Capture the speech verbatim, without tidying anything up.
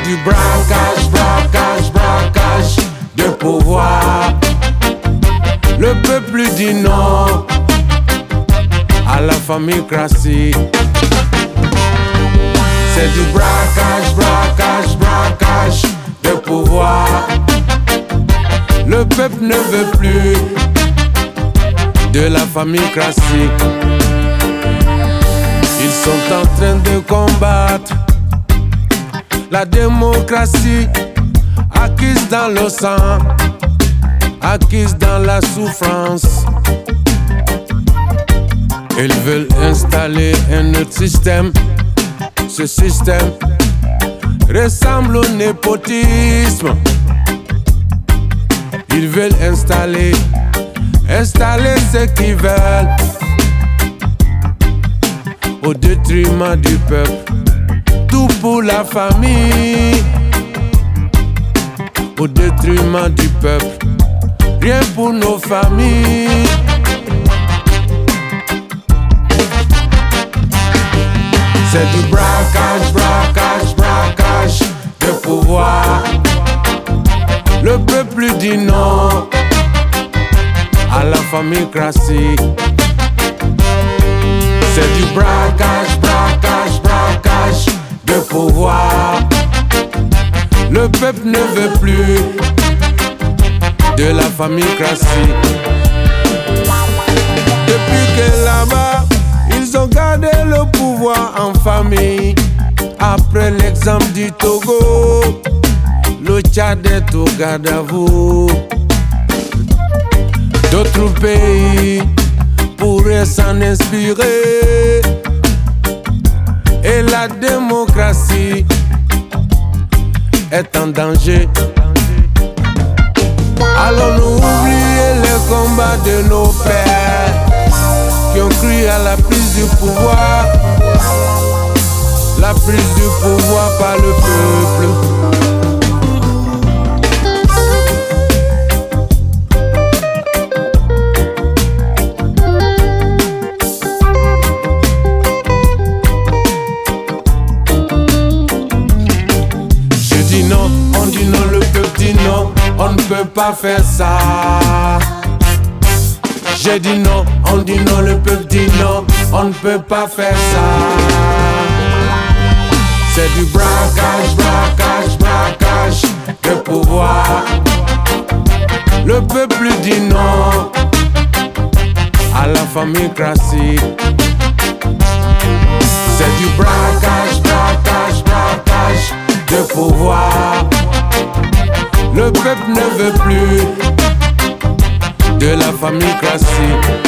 C'est du braquage, braquage, braquage de pouvoir. Le peuple dit non à la famille classique. C'est du braquage, braquage, braquage de pouvoir. Le peuple ne veut plus de la famille classique. Ils sont en train de combattre la démocratie acquise dans le sang, acquise dans la souffrance. Ils veulent installer un autre système. Ce système ressemble au népotisme. Ils veulent installer, installer ce qu'ils veulent au détriment du peuple. Tout pour la famille, au détriment du peuple. Rien pour nos familles. C'est du braquage, braquage, braquage de pouvoir. Le peuple dit non à la famille classique. C'est du braquage, braquage, braquage de pouvoir. Le peuple ne veut plus de la famille classique. Depuis que là-bas, ils ont gardé le pouvoir en famille. Après l'exemple du Togo, le Tchad est au garde à vous. D'autres pays pourraient s'en inspirer. Et la démocratie est en danger. Allons-nous oublier les combats de nos pères qui ont cru à la prise du pouvoir, la prise du pouvoir par le peuple. Je dis non, on dit non, le peuple dit non, on ne peut pas faire ça. J'ai dit non, on dit non, le peuple dit non, on ne peut pas faire ça. C'est du braquage, braquage, braquage de pouvoir. Le peuple dit non à la famille classique. C'est du braquage, braquage, braquage de pouvoir. Le peuple ne veut plus de la famille classique.